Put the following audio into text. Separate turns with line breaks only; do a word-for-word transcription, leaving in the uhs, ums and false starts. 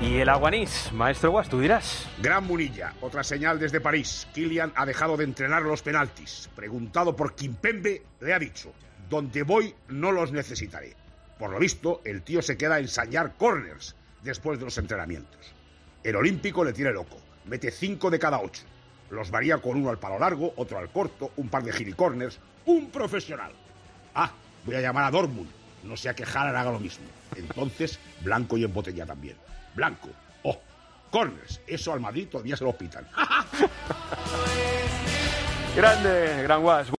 Y el aguanís, maestro Guas, tú dirás.
Gran Munilla, otra señal desde París. Kylian ha dejado de entrenar los penaltis. Preguntado por Kimpembe, le ha dicho: donde voy no los necesitaré. Por lo visto, el tío se queda a ensayar corners después de los entrenamientos. El olímpico le tiene loco. Mete cinco de cada ocho. Los varía con uno al palo largo, otro al corto, un par de gilicorners. ¡Un profesional! Ah, voy a llamar a Dortmund. No sea que Haaland haga lo mismo. Entonces, blanco y en botella también. Blanco. Oh, corners. Eso al Madrid todavía se lo pitan.
Grande, gran Guas.